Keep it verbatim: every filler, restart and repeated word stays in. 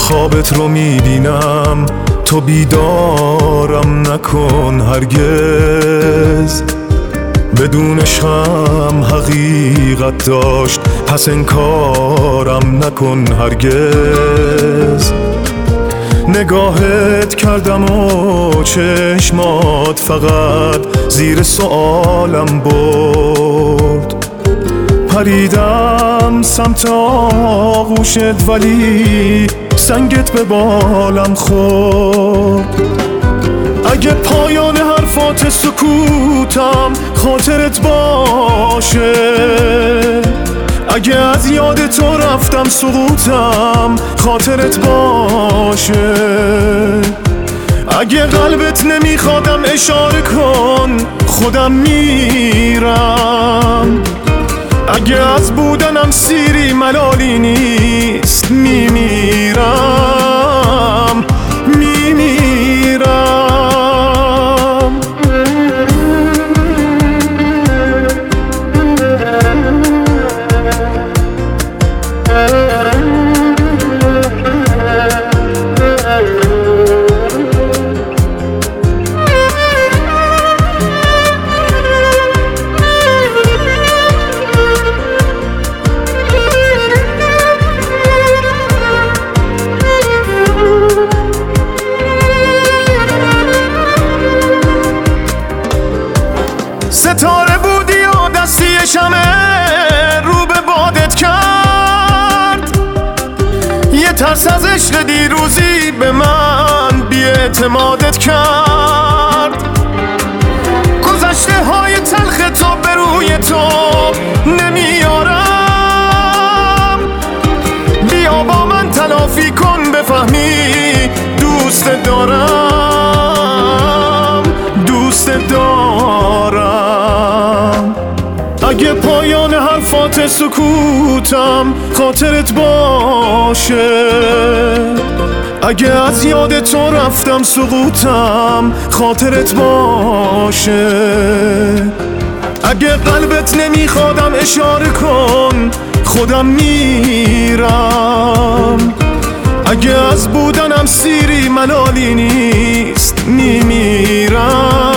خوابت رو میبینم، تو بیدارم نکن هرگز. بدون عشقم حقیقت داشت، پس انکارم نکن هرگز. نگاهت کردم و چشمات فقط زیر سؤالم برد. پریدم سمت آغوشت ولی سنگت به بالم خورد. اگه پایان حرفات سکوتم خاطرت باشه، اگه از یاد تو رفتم سقوطم خاطرت باشه. اگه قلبت نمیخوادم اشاره کن خودم میرم. اگه از بودنم سیری ملالی نیست میمیرم میمیرم. ستاره بودی و دستی شمع رو به بادت کرد. یه ترس از عشق دیروزی به من بی‌اعتمادت کرد. گذشته های تلخ تو به روی تو نمیارم. بیا با من تلافی کن بفهمی دوست دارم دوست دارم. اگه پایان حرفات سکوتم خاطرت باشه، اگه از یاد تو رفتم سقوطم خاطرت باشه. اگه قلبت نمیخوادم اشاره کن خودم میرم. اگه از بودنم سیری ملالی نیست میمیرم